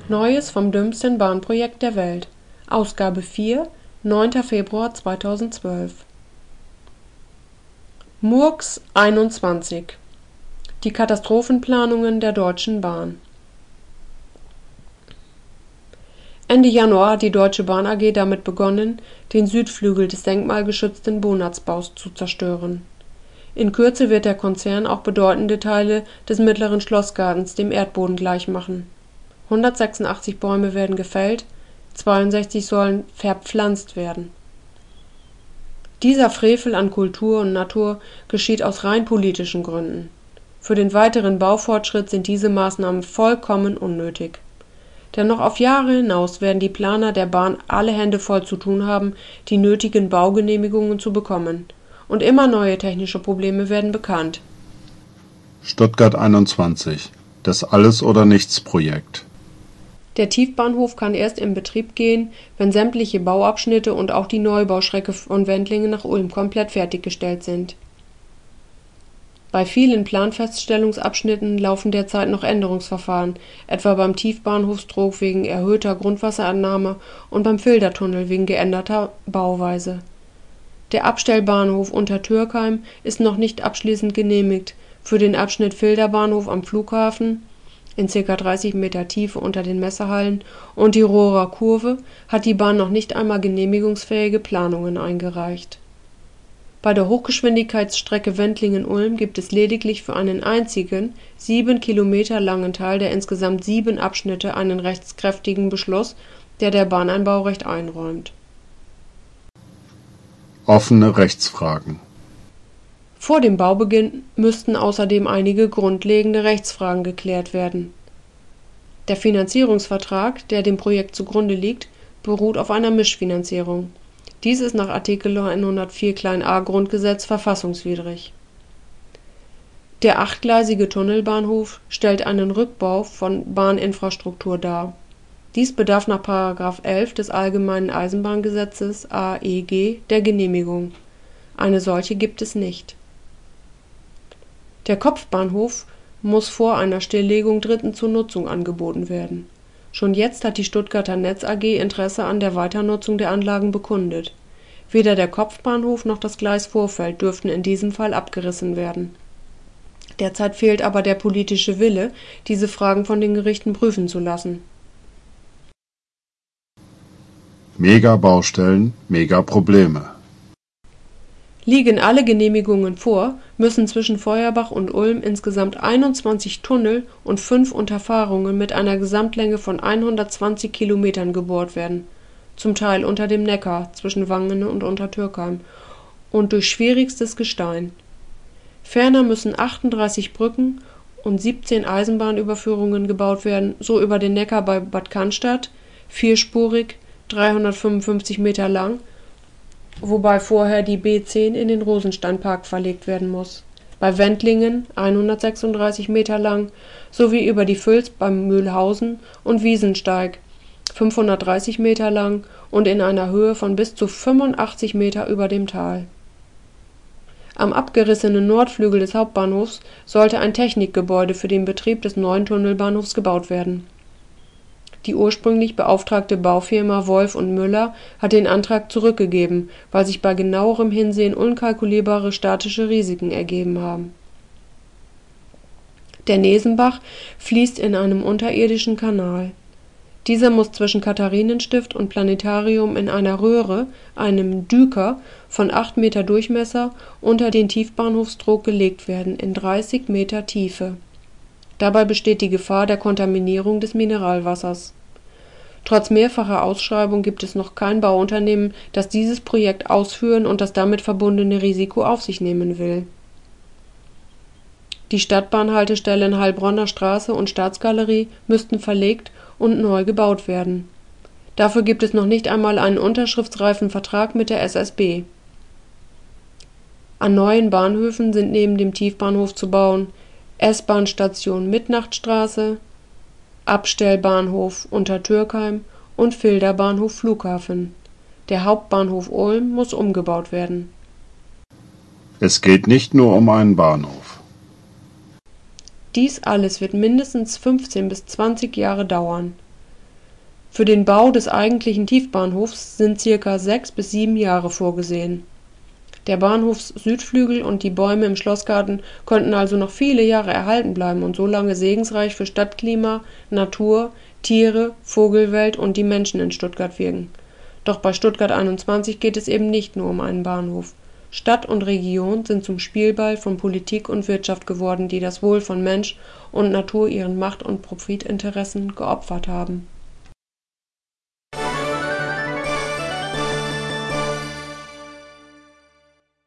Neues vom dümmsten Bahnprojekt der Welt. Ausgabe 4, 9. Februar 2012. Murks 21. Die Katastrophenplanungen der Deutschen Bahn. Ende Januar hat die Deutsche Bahn AG damit begonnen, den Südflügel des denkmalgeschützten Bonatzbaus zu zerstören. In Kürze wird der Konzern auch bedeutende Teile des Mittleren Schlossgartens dem Erdboden gleichmachen. 186 Bäume werden gefällt, 62 sollen verpflanzt werden. Dieser Frevel an Kultur und Natur geschieht aus rein politischen Gründen. Für den weiteren Baufortschritt sind diese Maßnahmen vollkommen unnötig. Denn noch auf Jahre hinaus werden die Planer der Bahn alle Hände voll zu tun haben, die nötigen Baugenehmigungen zu bekommen. Und immer neue technische Probleme werden bekannt. Stuttgart 21. Das Alles-oder-Nichts-Projekt. Der Tiefbahnhof kann erst in Betrieb gehen, wenn sämtliche Bauabschnitte und auch die Neubaustrecke von Wendlingen nach Ulm komplett fertiggestellt sind. Bei vielen Planfeststellungsabschnitten laufen derzeit noch Änderungsverfahren, etwa beim Tiefbahnhofstrog wegen erhöhter Grundwasserentnahme und beim Fildertunnel wegen geänderter Bauweise. Der Abstellbahnhof Untertürkheim ist noch nicht abschließend genehmigt. Für den Abschnitt Filderbahnhof am Flughafen in ca. 30 Meter Tiefe unter den Messehallen und die Rohrer Kurve hat die Bahn noch nicht einmal genehmigungsfähige Planungen eingereicht. Bei der Hochgeschwindigkeitsstrecke Wendlingen-Ulm gibt es lediglich für einen einzigen 7 Kilometer langen Teil der insgesamt 7 Abschnitte einen rechtskräftigen Beschluss, der Bahn ein Baurecht einräumt. Offene Rechtsfragen. Vor dem Baubeginn müssten außerdem einige grundlegende Rechtsfragen geklärt werden. Der Finanzierungsvertrag, der dem Projekt zugrunde liegt, beruht auf einer Mischfinanzierung. Dies ist nach Artikel 104 a Grundgesetz verfassungswidrig. Der 8-gleisige Tunnelbahnhof stellt einen Rückbau von Bahninfrastruktur dar. Dies bedarf nach § 11 des Allgemeinen Eisenbahngesetzes (AEG) der Genehmigung. Eine solche gibt es nicht. Der Kopfbahnhof muss vor einer Stilllegung Dritten zur Nutzung angeboten werden. Schon jetzt hat die Stuttgarter Netz AG Interesse an der Weiternutzung der Anlagen bekundet. Weder der Kopfbahnhof noch das Gleisvorfeld dürften in diesem Fall abgerissen werden. Derzeit fehlt aber der politische Wille, diese Fragen von den Gerichten prüfen zu lassen. Megabaustellen, Megaprobleme. Liegen alle Genehmigungen vor, müssen zwischen Feuerbach und Ulm insgesamt 21 Tunnel und 5 Unterfahrungen mit einer Gesamtlänge von 120 Kilometern gebohrt werden, zum Teil unter dem Neckar zwischen Wangen und Untertürkheim und durch schwierigstes Gestein. Ferner müssen 38 Brücken und 17 Eisenbahnüberführungen gebaut werden, so über den Neckar bei Bad Cannstatt, vierspurig, 355 Meter lang, wobei vorher die B10 in den Rosensteinpark verlegt werden muss. Bei Wendlingen 136 Meter lang sowie über die Vülz beim Mühlhausen und Wiesensteig 530 Meter lang und in einer Höhe von bis zu 85 Meter über dem Tal. Am abgerissenen Nordflügel des Hauptbahnhofs sollte ein Technikgebäude für den Betrieb des neuen Tunnelbahnhofs gebaut werden. Die ursprünglich beauftragte Baufirma Wolf und Müller hat den Antrag zurückgegeben, weil sich bei genauerem Hinsehen unkalkulierbare statische Risiken ergeben haben. Der Nesenbach fließt in einem unterirdischen Kanal. Dieser muss zwischen Katharinenstift und Planetarium in einer Röhre, einem Düker von 8 Meter Durchmesser, unter den Tiefbahnhofstrog gelegt werden, in 30 Meter Tiefe. Dabei besteht die Gefahr der Kontaminierung des Mineralwassers. Trotz mehrfacher Ausschreibung gibt es noch kein Bauunternehmen, das dieses Projekt ausführen und das damit verbundene Risiko auf sich nehmen will. Die Stadtbahnhaltestellen Heilbronner Straße und Staatsgalerie müssten verlegt und neu gebaut werden. Dafür gibt es noch nicht einmal einen unterschriftsreifen Vertrag mit der SSB. An neuen Bahnhöfen sind neben dem Tiefbahnhof zu bauen S-Bahn-Station Mittnachtstraße, Abstellbahnhof Untertürkheim und Filderbahnhof Flughafen. Der Hauptbahnhof Ulm muss umgebaut werden. Es geht nicht nur um einen Bahnhof. Dies alles wird mindestens 15 bis 20 Jahre dauern. Für den Bau des eigentlichen Tiefbahnhofs sind ca. 6 bis 7 Jahre vorgesehen. Der Bahnhofs-Südflügel und die Bäume im Schlossgarten könnten also noch viele Jahre erhalten bleiben und so lange segensreich für Stadtklima, Natur, Tiere, Vogelwelt und die Menschen in Stuttgart wirken. Doch bei Stuttgart 21 geht es eben nicht nur um einen Bahnhof. Stadt und Region sind zum Spielball von Politik und Wirtschaft geworden, die das Wohl von Mensch und Natur ihren Macht- und Profitinteressen geopfert haben.